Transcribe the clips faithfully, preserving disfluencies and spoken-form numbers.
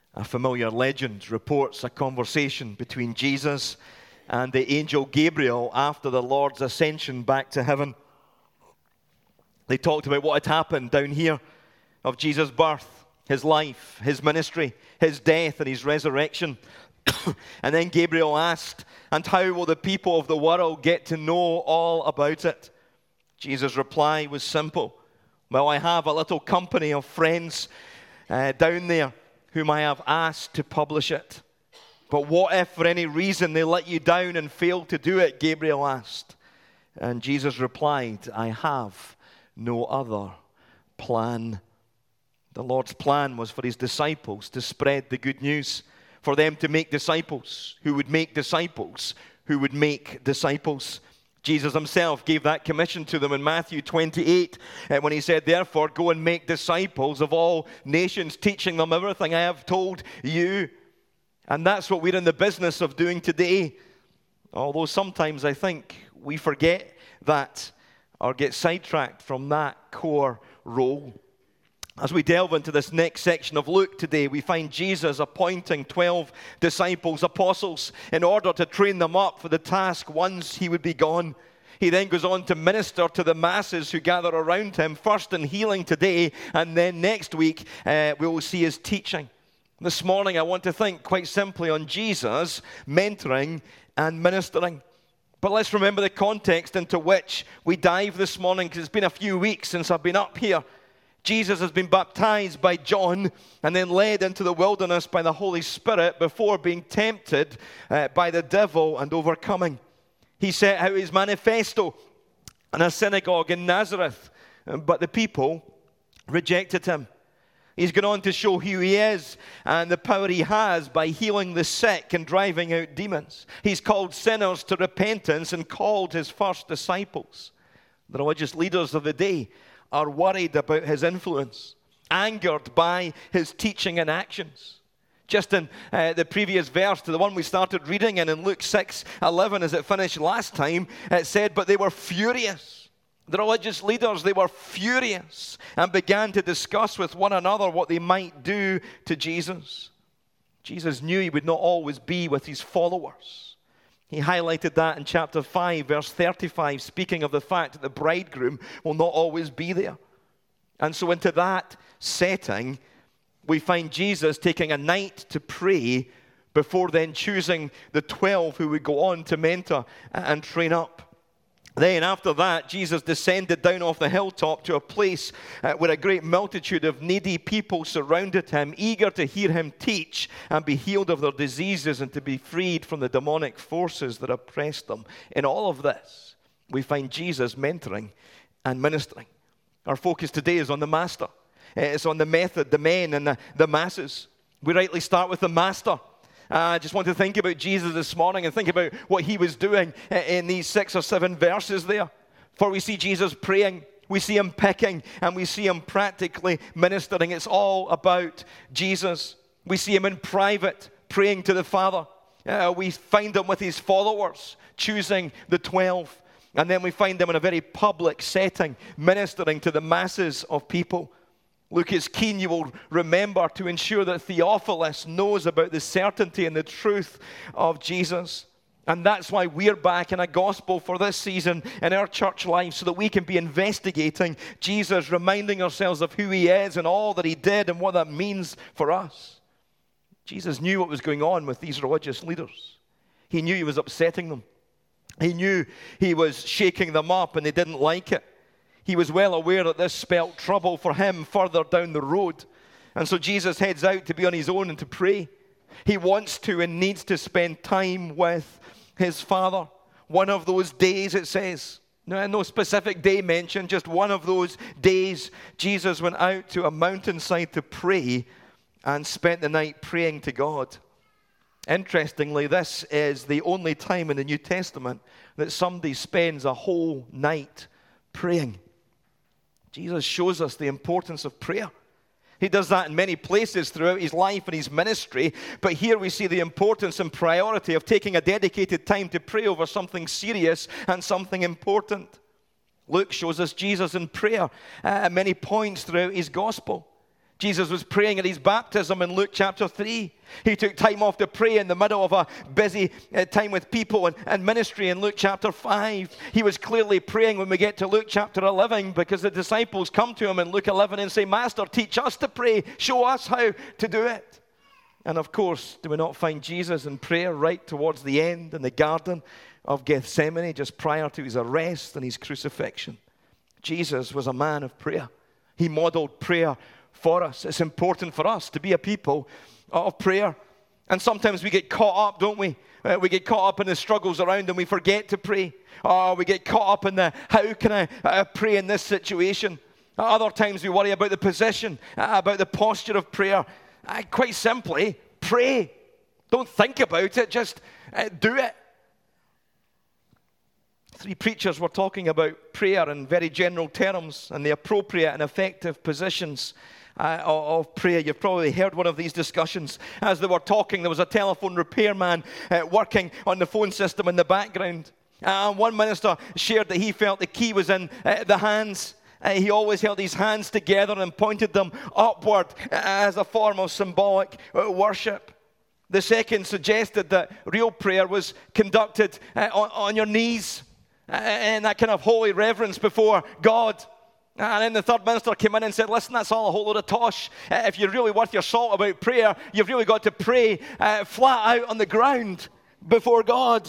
A familiar legend reports a conversation between Jesus and the angel Gabriel after the Lord's ascension back to heaven. They talked about what had happened down here of Jesus' birth, his life, his ministry, his death, and his resurrection. And then Gabriel asked, "And how will the people of the world get to know all about it?" Jesus' reply was simple. "Well, I have a little company of friends uh, down there whom I have asked to publish it." "But what if for any reason they let you down and fail to do it?" Gabriel asked. And Jesus replied, "I have no other plan." The Lord's plan was for his disciples to spread the good news, for them to make disciples who would make disciples who would make disciples. Jesus himself gave that commission to them in Matthew twenty-eight when he said, "Therefore, go and make disciples of all nations, teaching them everything I have told you." And that's what we're in the business of doing today. Although sometimes I think we forget that or get sidetracked from that core role. As we delve into this next section of Luke today, we find Jesus appointing twelve disciples, apostles, in order to train them up for the task once he would be gone. He then goes on to minister to the masses who gather around him, first in healing today, and then next week uh, we will see his teaching. This morning I want to think quite simply on Jesus mentoring and ministering. But let's remember the context into which we dive this morning, because it's been a few weeks since I've been up here. Jesus has been baptized by John and then led into the wilderness by the Holy Spirit before being tempted uh, by the devil and overcoming. He set out his manifesto in a synagogue in Nazareth, but the people rejected him. He's gone on to show who he is and the power he has by healing the sick and driving out demons. He's called sinners to repentance and called his first disciples. The religious leaders of the day are worried about his influence, angered by his teaching and actions. Just in uh, the previous verse to the one we started reading in, in Luke six eleven, as it finished last time, it said, "But they were furious." The religious leaders, they were furious and began to discuss with one another what they might do to Jesus. Jesus knew he would not always be with his followers. He highlighted that in chapter five, verse thirty-five, speaking of the fact that the bridegroom will not always be there. And so into that setting, we find Jesus taking a night to pray before then choosing the twelve who would go on to mentor and train up. Then after that, Jesus descended down off the hilltop to a place uh, where a great multitude of needy people surrounded him, eager to hear him teach and be healed of their diseases and to be freed from the demonic forces that oppressed them. In all of this, we find Jesus mentoring and ministering. Our focus today is on the master. It's on the method, the men, and the, the masses. We rightly start with the master. I uh, just want to think about Jesus this morning and think about what he was doing in these six or seven verses there. For we see Jesus praying, we see him picking, and we see him practically ministering. It's all about Jesus. We see him in private praying to the Father. Uh, we find him with his followers, choosing the twelve. And then we find him in a very public setting, ministering to the masses of people. Luke is keen, you will remember, to ensure that Theophilus knows about the certainty and the truth of Jesus. And that's why we're back in a gospel for this season in our church life, so that we can be investigating Jesus, reminding ourselves of who he is and all that he did and what that means for us. Jesus knew what was going on with these religious leaders. He knew he was upsetting them. He knew he was shaking them up and they didn't like it. He was well aware that this spelled trouble for him further down the road. And so Jesus heads out to be on his own and to pray. He wants to and needs to spend time with his Father. One of those days, it says. No, no specific day mentioned, just one of those days, Jesus went out to a mountainside to pray and spent the night praying to God. Interestingly, this is the only time in the New Testament that somebody spends a whole night praying. Jesus shows us the importance of prayer. He does that in many places throughout his life and his ministry, but here we see the importance and priority of taking a dedicated time to pray over something serious and something important. Luke shows us Jesus in prayer at many points throughout his gospel. Jesus was praying at his baptism in Luke chapter three. He took time off to pray in the middle of a busy uh, time with people and, and ministry in Luke chapter five. He was clearly praying when we get to Luke chapter eleven, because the disciples come to him in Luke eleven and say, Master, teach us to pray. Show us how to do it. And of course, do we not find Jesus in prayer right towards the end in the Garden of Gethsemane, just prior to his arrest and his crucifixion? Jesus was a man of prayer. He modeled prayer for us. It's important for us to be a people of prayer. And sometimes we get caught up, don't we? Uh, we get caught up in the struggles around and we forget to pray. Or we get caught up in the, how can I uh, pray in this situation? Other times we worry about the position, uh, about the posture of prayer. Uh, quite simply, pray. Don't think about it, just uh, do it. Three preachers were talking about prayer in very general terms and the appropriate and effective positions uh, of prayer. You've probably heard one of these discussions. As they were talking, there was a telephone repairman uh, working on the phone system in the background. Uh, one minister shared that he felt the key was in uh, the hands. Uh, he always held his hands together and pointed them upward as a form of symbolic uh, worship. The second suggested that real prayer was conducted uh, on, on your knees, and that kind of holy reverence before God. And then the third minister came in and said, listen, that's all a whole load of tosh. Uh, if you're really worth your salt about prayer, you've really got to pray uh, flat out on the ground before God.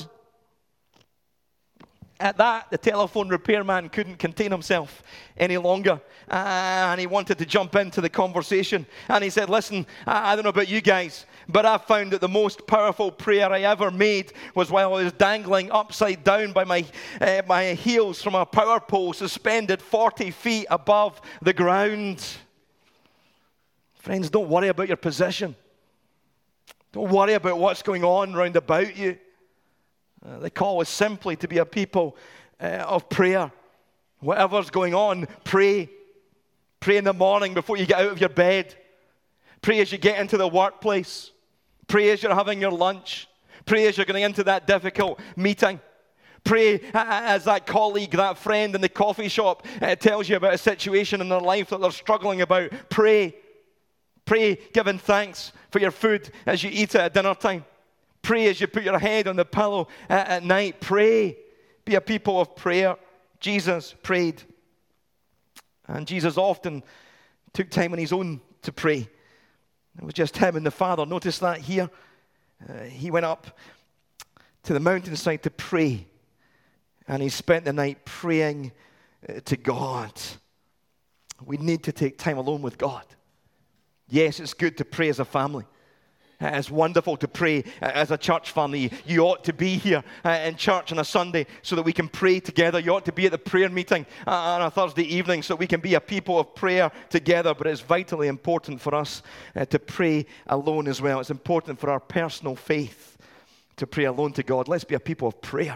At that, the telephone repairman couldn't contain himself any longer. Uh, and he wanted to jump into the conversation. And he said, listen, I, I don't know about you guys, but I found that the most powerful prayer I ever made was while I was dangling upside down by my, uh, my heels from a power pole suspended forty feet above the ground. Friends, don't worry about your position. Don't worry about what's going on round about you. Uh, the call is simply to be a people uh, of prayer. Whatever's going on, pray. Pray in the morning before you get out of your bed. Pray as you get into the workplace. Pray as you're having your lunch. Pray as you're going into that difficult meeting. Pray as that colleague, that friend in the coffee shop uh, tells you about a situation in their life that they're struggling about. Pray. Pray giving thanks for your food as you eat it at dinner time. Pray as you put your head on the pillow at, at night. Pray. Be a people of prayer. Jesus prayed. And Jesus often took time on his own to pray. It was just him and the Father. Notice that here. Uh, he went up to the mountainside to pray. And he spent the night praying uh, to God. We need to take time alone with God. Yes, it's good to pray as a family. It's wonderful to pray as a church family. You ought to be here in church on a Sunday so that we can pray together. You ought to be at the prayer meeting on a Thursday evening so that we can be a people of prayer together. But it's vitally important for us to pray alone as well. It's important for our personal faith to pray alone to God. Let's be a people of prayer.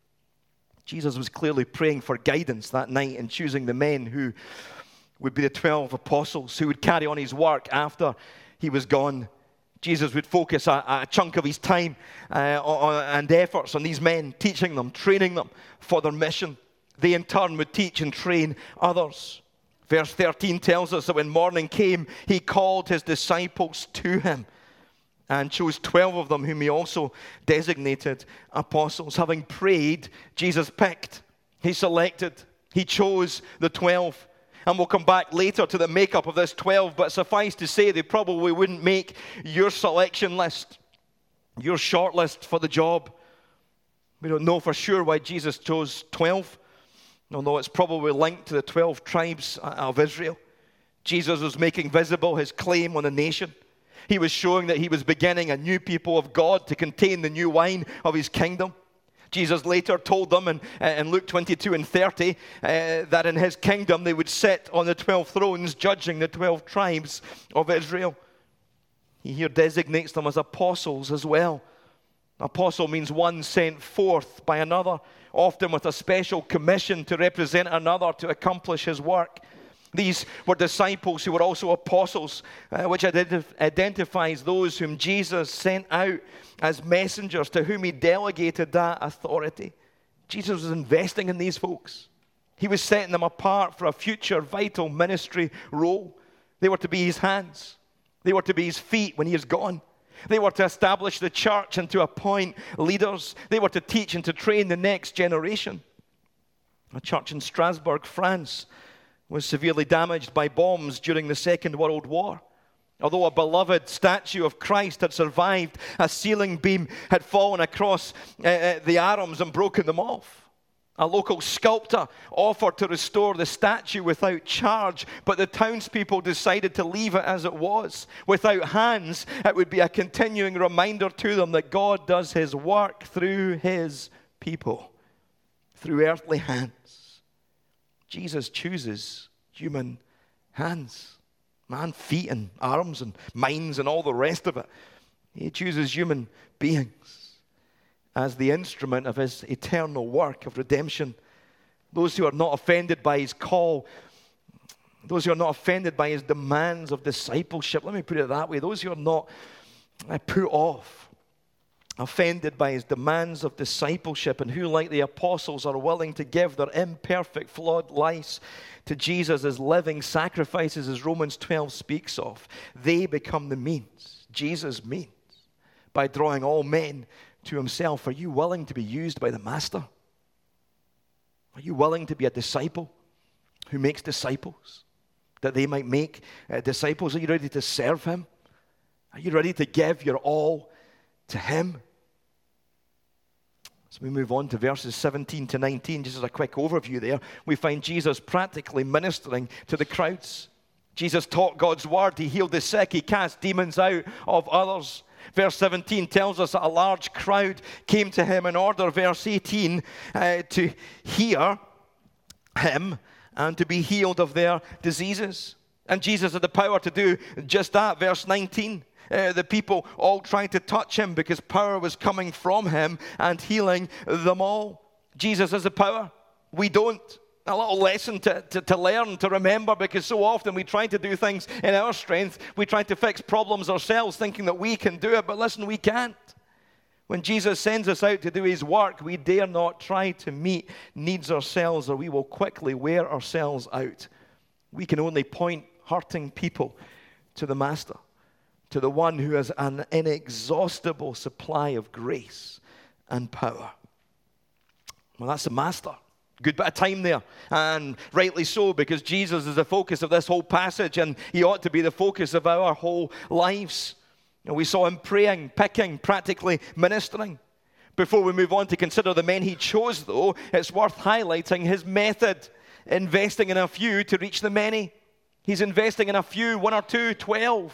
Jesus was clearly praying for guidance that night in choosing the men who would be the twelve apostles who would carry on his work after he was gone. Jesus would focus a, a chunk of his time uh, on, and efforts on these men, teaching them, training them for their mission. They in turn would teach and train others. Verse thirteen tells us that when morning came, he called his disciples to him and chose twelve of them whom he also designated apostles. Having prayed, Jesus picked, he selected, he chose the twelve. And we'll come back later to the makeup of this twelve, but suffice to say, they probably wouldn't make your selection list, your short list for the job. We don't know for sure why Jesus chose twelve, although it's probably linked to the twelve tribes of Israel. Jesus was making visible his claim on the nation. He was showing that he was beginning a new people of God to contain the new wine of his kingdom. Jesus later told them in, in Luke twenty-two and thirty uh, that in his kingdom they would sit on the twelve thrones judging the twelve tribes of Israel. He here designates them as apostles as well. Apostle means one sent forth by another, often with a special commission to represent another to accomplish his work. These were disciples who were also apostles, uh, which identif- identifies those whom Jesus sent out as messengers, to whom he delegated that authority. Jesus was investing in these folks. He was setting them apart for a future vital ministry role. They were to be his hands. They were to be his feet when he is gone. They were to establish the church and to appoint leaders. They were to teach and to train the next generation. A church in Strasbourg, France, was severely damaged by bombs during the Second World War. Although a beloved statue of Christ had survived, a ceiling beam had fallen across uh, uh, the arms and broken them off. A local sculptor offered to restore the statue without charge, but the townspeople decided to leave it as it was. Without hands, it would be a continuing reminder to them that God does his work through his people, through earthly hands. Jesus chooses human hands, man, feet and arms and minds and all the rest of it. He chooses human beings as the instrument of his eternal work of redemption. Those who are not offended by his call, those who are not offended by his demands of discipleship, let me put it that way, those who are not put off, offended by his demands of discipleship, and who, like the apostles, are willing to give their imperfect, flawed lives to Jesus as living sacrifices, as Romans twelve speaks of, they become the means, Jesus means, by drawing all men to himself. Are you willing to be used by the Master? Are you willing to be a disciple who makes disciples, that they might make uh, disciples? Are you ready to serve him? Are you ready to give your all to him? So we move on to verses seventeen to nineteen, just as a quick overview there. We find Jesus practically ministering to the crowds. Jesus taught God's word. He healed the sick. He cast demons out of others. Verse seventeen tells us that a large crowd came to him in order, verse eighteen, uh, to hear him and to be healed of their diseases. And Jesus had the power to do just that. Verse nineteen, uh, the people all tried to touch him because power was coming from him and healing them all. Jesus has the power. We don't. A little lesson to, to, to learn, to remember, because so often we try to do things in our strength. We try to fix problems ourselves, thinking that we can do it. But listen, we can't. When Jesus sends us out to do his work, we dare not try to meet needs ourselves, or we will quickly wear ourselves out. We can only point hurting people to the Master, to the one who has an inexhaustible supply of grace and power. Well, that's the Master. Good bit of time there, and rightly so, because Jesus is the focus of this whole passage, and he ought to be the focus of our whole lives. And we saw him praying, picking, practically ministering. Before we move on to consider the men he chose, though, it's worth highlighting his method, investing in a few to reach the many. He's investing in a few, one or two, twelve,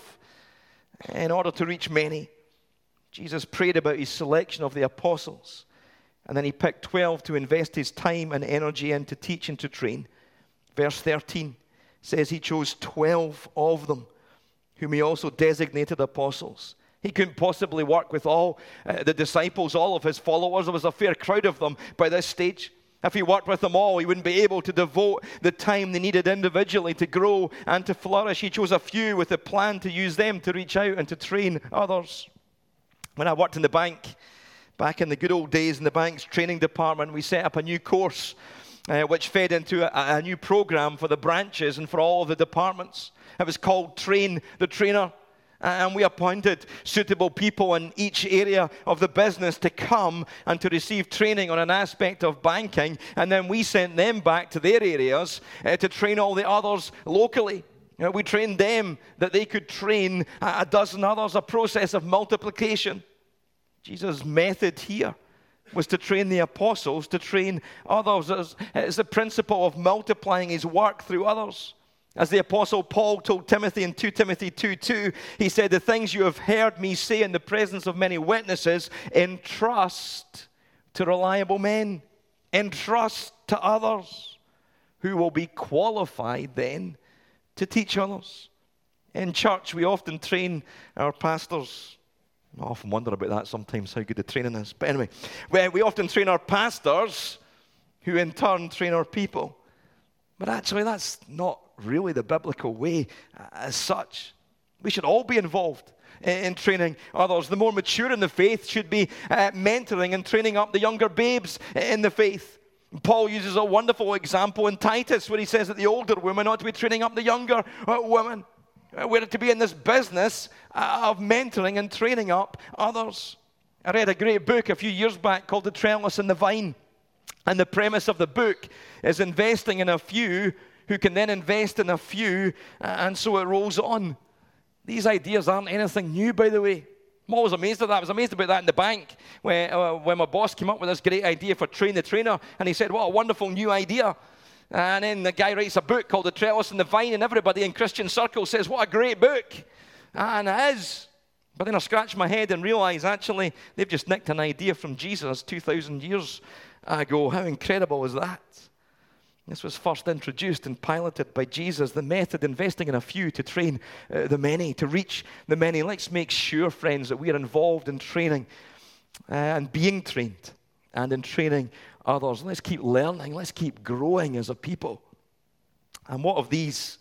in order to reach many. Jesus prayed about his selection of the apostles. And then he picked twelve to invest his time and energy in to teach and to train. Verse thirteen says he chose twelve of them, whom he also designated apostles. He couldn't possibly work with all uh, the disciples, all of his followers. There was a fair crowd of them by this stage. If he worked with them all, he wouldn't be able to devote the time they needed individually to grow and to flourish. He chose a few with a plan to use them to reach out and to train others. When I worked in the bank, back in the good old days in the bank's training department, we set up a new course uh, which fed into a, a new program for the branches and for all of the departments. It was called Train the Trainer. And we appointed suitable people in each area of the business to come and to receive training on an aspect of banking. And then we sent them back to their areas uh, to train all the others locally. You know, we trained them that they could train a dozen others, a process of multiplication. Jesus' method here was to train the apostles, to train others. It's the principle of multiplying his work through others. As the apostle Paul told Timothy in Second Timothy two two, he said, "The things you have heard me say in the presence of many witnesses, entrust to reliable men, entrust to others who will be qualified then to teach others." In church, we often train our pastors. I often wonder about that sometimes, how good the training is. But anyway, we often train our pastors, who in turn train our people. But actually, that's not really the biblical way as such. We should all be involved in training others. The more mature in the faith should be uh, mentoring and training up the younger babes in the faith. Paul uses a wonderful example in Titus where he says that the older women ought to be training up the younger uh, women. We're to be in this business of mentoring and training up others. I read a great book a few years back called The Trellis and the Vine. And the premise of the book is investing in a few who can then invest in a few, and so it rolls on. These ideas aren't anything new, by the way. I'm always amazed at that. I was amazed about that in the bank when, uh, when my boss came up with this great idea for Train the Trainer, and he said, what a wonderful new idea. And then the guy writes a book called The Trellis and the Vine, and everybody in Christian circles says, what a great book. And it is. But then I scratch my head and realize, actually, they've just nicked an idea from Jesus two thousand years ago. How incredible is that? This was first introduced and piloted by Jesus, the method investing in a few to train uh, the many, to reach the many. Let's make sure, friends, that we are involved in training uh, and being trained and in training others. Let's keep learning. Let's keep growing as a people. And what of these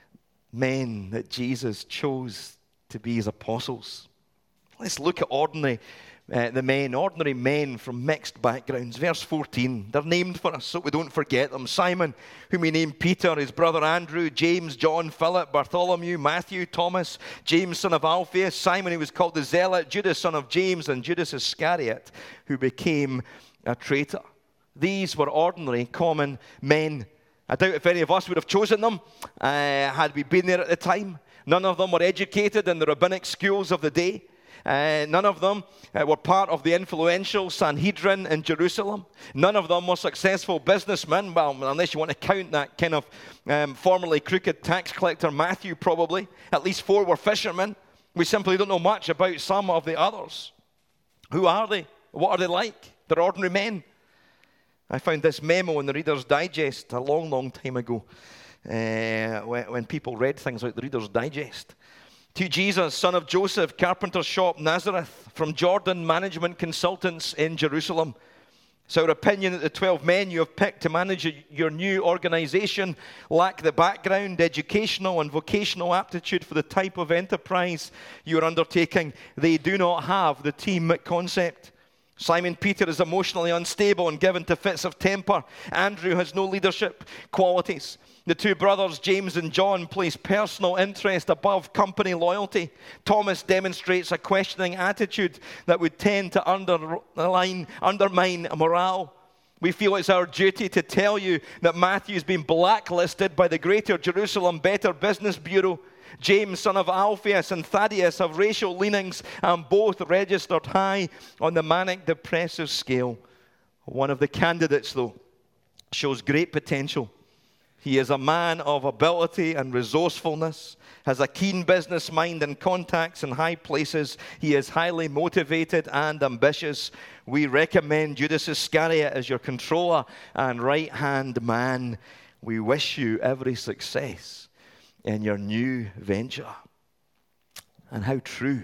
men that Jesus chose to be his apostles? Let's look at ordinary Uh, the men, ordinary men from mixed backgrounds. Verse fourteen, they're named for us so we don't forget them. Simon, whom we named Peter, his brother Andrew, James, John, Philip, Bartholomew, Matthew, Thomas, James, son of Alphaeus, Simon, who was called the Zealot, Judas, son of James, and Judas Iscariot, who became a traitor. These were ordinary, common men. I doubt if any of us would have chosen them uh, had we been there at the time. None of them were educated in the rabbinic schools of the day. Uh, none of them uh, were part of the influential Sanhedrin in Jerusalem. None of them were successful businessmen, well, unless you want to count that kind of um, formerly crooked tax collector Matthew, probably. At least four were fishermen. We simply don't know much about some of the others. Who are they? What are they like? They're ordinary men. I found this memo in the Reader's Digest a long, long time ago uh, when, when people read things like the Reader's Digest. To Jesus, son of Joseph, carpenter shop, Nazareth, from Jordan Management Consultants in Jerusalem. It's our opinion that the twelve men you have picked to manage your new organization lack the background, educational, and vocational aptitude for the type of enterprise you are undertaking. They do not have the team concept. Simon Peter is emotionally unstable and given to fits of temper. Andrew has no leadership qualities. The two brothers, James and John, place personal interest above company loyalty. Thomas demonstrates a questioning attitude that would tend to underline, undermine morale. We feel it's our duty to tell you that Matthew's been blacklisted by the Greater Jerusalem Better Business Bureau. James, son of Alphaeus, and Thaddeus have racial leanings and both registered high on the manic depressive scale. One of the candidates, though, shows great potential. He is a man of ability and resourcefulness, has a keen business mind and contacts in high places. He is highly motivated and ambitious. We recommend Judas Iscariot as your controller and right-hand man. We wish you every success in your new venture. And how true,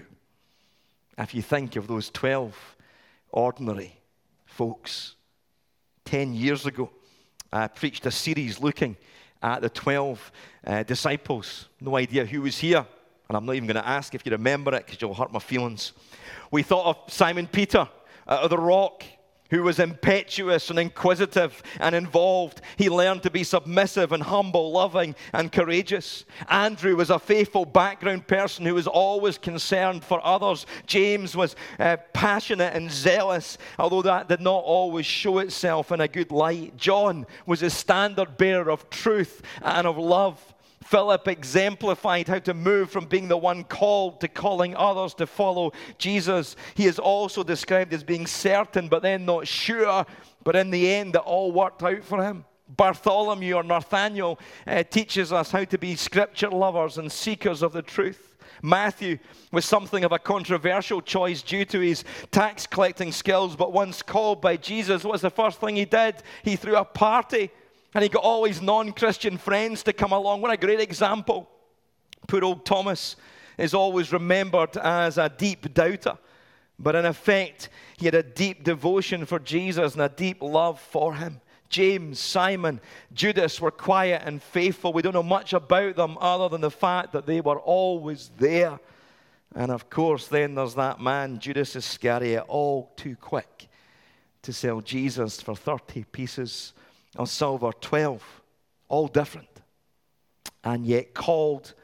if you think of those twelve ordinary folks. Ten years ago, I preached a series looking at the twelve uh, disciples. No idea who was here, and I'm not even going to ask if you remember it because you'll hurt my feelings. We thought of Simon Peter out of the rock, who was impetuous and inquisitive and involved. He learned to be submissive and humble, loving and courageous. Andrew was a faithful background person who was always concerned for others. James was uh, passionate and zealous, although that did not always show itself in a good light. John was a standard bearer of truth and of love. Philip exemplified how to move from being the one called to calling others to follow Jesus. He is also described as being certain but then not sure, but in the end it all worked out for him. Bartholomew or Nathaniel uh, teaches us how to be scripture lovers and seekers of the truth. Matthew was something of a controversial choice due to his tax collecting skills, but once called by Jesus, what was the first thing he did? He threw a party. And he got all his non-Christian friends to come along. What a great example. Poor old Thomas is always remembered as a deep doubter. But in effect, he had a deep devotion for Jesus and a deep love for him. James, Simon, Judas were quiet and faithful. We don't know much about them other than the fact that they were always there. And of course, then there's that man, Judas Iscariot, all too quick to sell Jesus for thirty pieces of silver. Twelve, all different, and yet called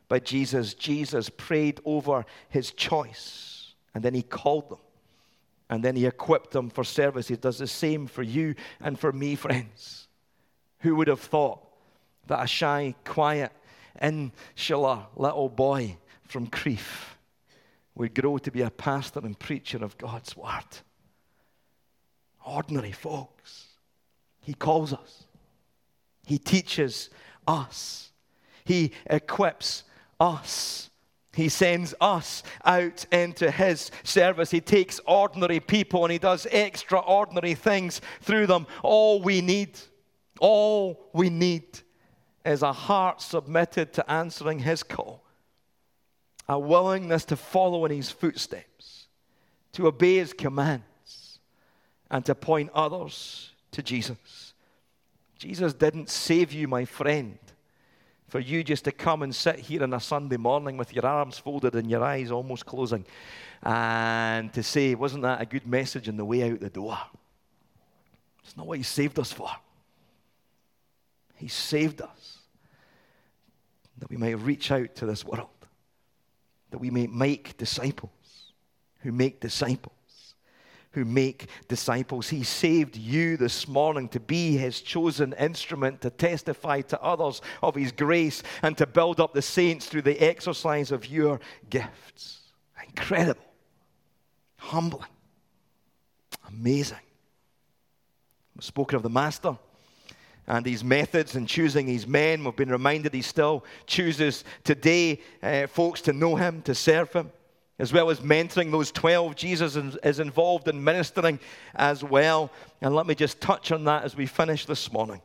by Jesus, Jesus prayed over his choice, and then he called them, and then he equipped them for service. He does the same for you and for me, friends. Who would have thought that a shy, quiet, insular little boy from Crieff would grow to be a pastor and preacher of God's word? Ordinary folks. He calls us. He teaches us. He equips us. He sends us out into his service. He takes ordinary people and he does extraordinary things through them. All we need, all we need is a heart submitted to answering his call, a willingness to follow in his footsteps, to obey his commands, and to point others to Jesus. Jesus didn't save you, my friend, for you just to come and sit here on a Sunday morning with your arms folded and your eyes almost closing and to say, wasn't that a good message on the way out the door? It's not what he saved us for. He saved us that we might reach out to this world, that we may make disciples who make disciples. who make disciples. He saved you this morning to be his chosen instrument, to testify to others of his grace and to build up the saints through the exercise of your gifts. Incredible. Humbling. Amazing. We've spoken of the Master and his methods in choosing his men. We've been reminded he still chooses today uh, folks to know him, to serve him. As well as mentoring those twelve, Jesus is involved in ministering as well. And let me just touch on that as we finish this morning.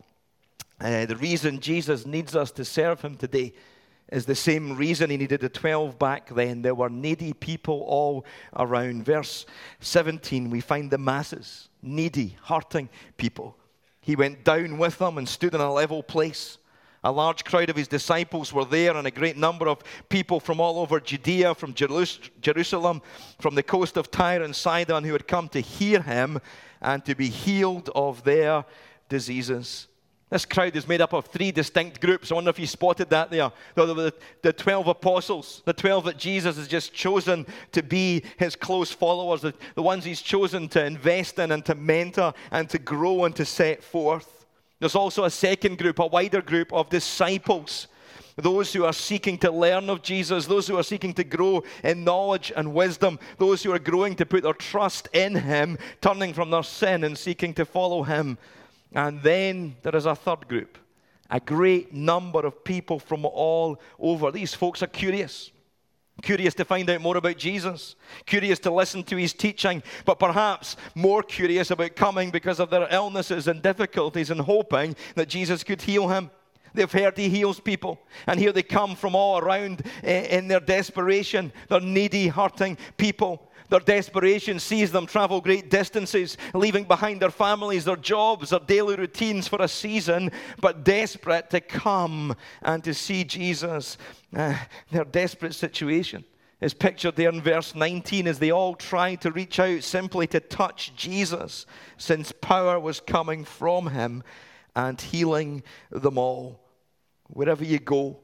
Uh, the reason Jesus needs us to serve him today is the same reason he needed the twelve back then. There were needy people all around. Verse seventeen, we find the masses, needy, hurting people. He went down with them and stood in a level place. A large crowd of his disciples were there, and a great number of people from all over Judea, from Jerusalem, from the coast of Tyre and Sidon, who had come to hear him and to be healed of their diseases. This crowd is made up of three distinct groups. I wonder if you spotted that there. The, the twelve apostles, the twelve that Jesus has just chosen to be his close followers, the, the ones he's chosen to invest in and to mentor and to grow and to set forth. There's also a second group, a wider group of disciples, those who are seeking to learn of Jesus, those who are seeking to grow in knowledge and wisdom, those who are growing to put their trust in him, turning from their sin and seeking to follow him. And then there is a third group, a great number of people from all over. These folks are curious. Curious to find out more about Jesus, curious to listen to his teaching, but perhaps more curious about coming because of their illnesses and difficulties and hoping that Jesus could heal him. They've heard he heals people, and here they come from all around in their desperation. They're needy, hurting people. Their desperation sees them travel great distances, leaving behind their families, their jobs, their daily routines for a season, but desperate to come and to see Jesus. Uh, their desperate situation is pictured there in verse nineteen as they all tried to reach out simply to touch Jesus, since power was coming from him and healing them all. Wherever you go,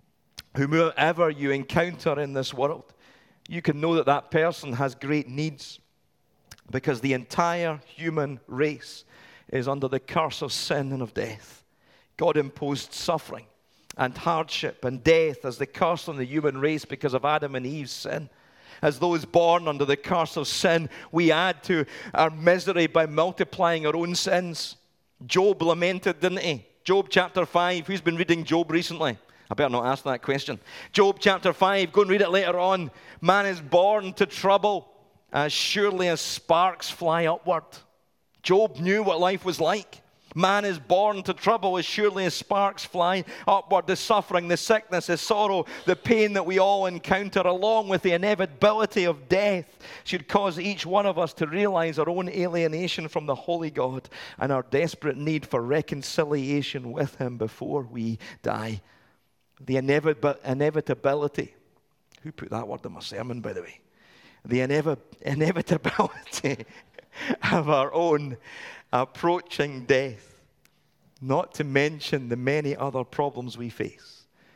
whomever you encounter in this world, you can know that that person has great needs, because the entire human race is under the curse of sin and of death. God imposed suffering and hardship and death as the curse on the human race because of Adam and Eve's sin. As those born under the curse of sin, we add to our misery by multiplying our own sins. Job lamented, didn't he? Job chapter five. Who's been reading Job recently? I better not ask that question. Job chapter five, go and read it later on. Man is born to trouble as surely as sparks fly upward. Job knew what life was like. Man is born to trouble as surely as sparks fly upward. The suffering, the sickness, the sorrow, the pain that we all encounter, along with the inevitability of death, should cause each one of us to realize our own alienation from the holy God and our desperate need for reconciliation with him before we die. The inevit- inevitability. Who put that word in my sermon, by the way? The inevi- inevitability of our own approaching death, not to mention the many other problems we face,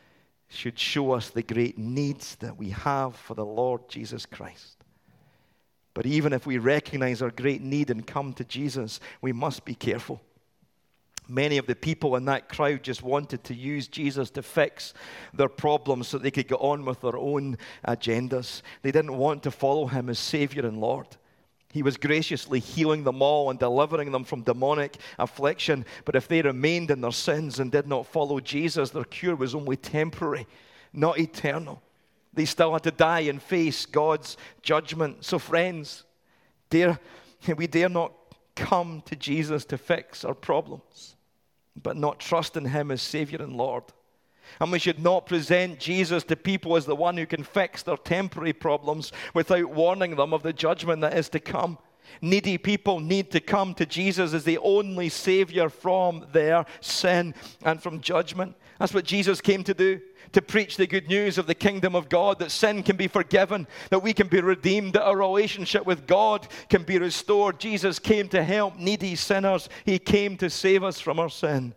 should show us the great needs that we have for the Lord Jesus Christ. But even if we recognize our great need and come to Jesus, we must be careful. Many of the people in that crowd just wanted to use Jesus to fix their problems so they could get on with their own agendas. They didn't want to follow him as Savior and Lord. He was graciously healing them all and delivering them from demonic affliction. But if they remained in their sins and did not follow Jesus, their cure was only temporary, not eternal. They still had to die and face God's judgment. So friends, dare, we dare not come to Jesus to fix our problems, but not trust in him as Savior and Lord. And we should not present Jesus to people as the one who can fix their temporary problems without warning them of the judgment that is to come. Needy people need to come to Jesus as the only Savior from their sin and from judgment. That's what Jesus came to do, to preach the good news of the kingdom of God, that sin can be forgiven, that we can be redeemed, that our relationship with God can be restored. Jesus came to help needy sinners. He came to save us from our sin.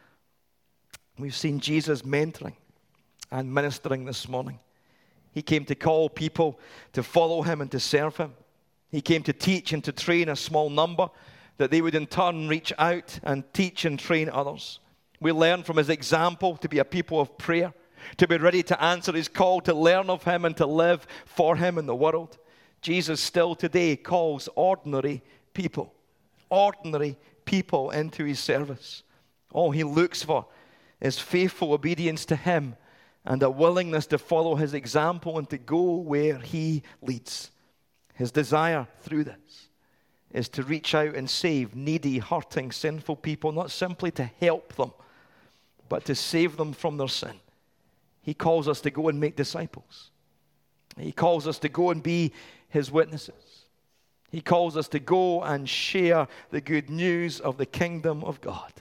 We've seen Jesus mentoring and ministering this morning. He came to call people to follow him and to serve him. He came to teach and to train a small number, that they would in turn reach out and teach and train others. We learn from his example to be a people of prayer, to be ready to answer his call, to learn of him and to live for him in the world. Jesus still today calls ordinary people, ordinary people into his service. All he looks for is faithful obedience to him and a willingness to follow his example and to go where he leads. His desire through this is to reach out and save needy, hurting, sinful people, not simply to help them, but to save them from their sin. He calls us to go and make disciples. He calls us to go and be his witnesses. He calls us to go and share the good news of the kingdom of God.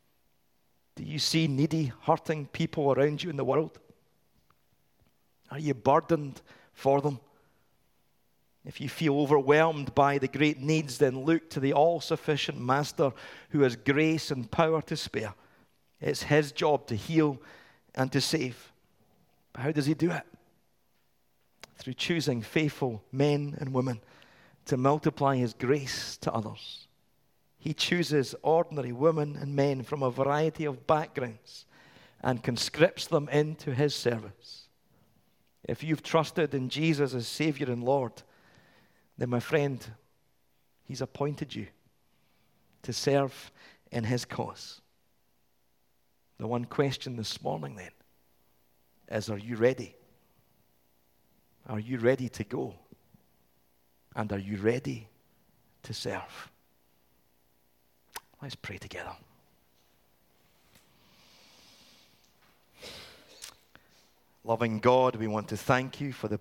Do you see needy, hurting people around you in the world? Are you burdened for them? If you feel overwhelmed by the great needs, then look to the all-sufficient Master who has grace and power to spare. It's his job to heal and to save. But how does he do it? Through choosing faithful men and women to multiply his grace to others. He chooses ordinary women and men from a variety of backgrounds and conscripts them into his service. If you've trusted in Jesus as Savior and Lord, then my friend, he's appointed you to serve in his cause. The one question this morning then is, are you ready? Are you ready to go? And are you ready to serve? Let's pray together. Loving God, we want to thank you for the